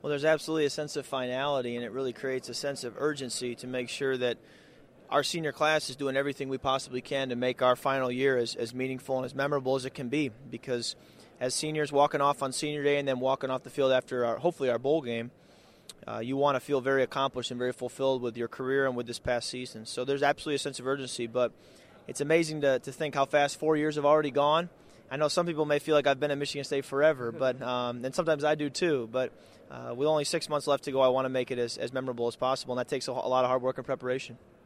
Well, there's absolutely a sense of finality, and it really creates a sense of urgency to make sure that our senior class is doing everything we possibly can to make our final year as meaningful and as memorable as it can be. Because as seniors walking off on senior day and then walking off the field after hopefully our bowl game, you want to feel very accomplished and very fulfilled with your career and with this past season. So there's absolutely a sense of urgency, but it's amazing to think how fast 4 years have already gone. I know some people may feel like I've been at Michigan State forever, but and sometimes I do too. But with only 6 months left to go, I want to make it as memorable as possible, and that takes a lot of hard work and preparation.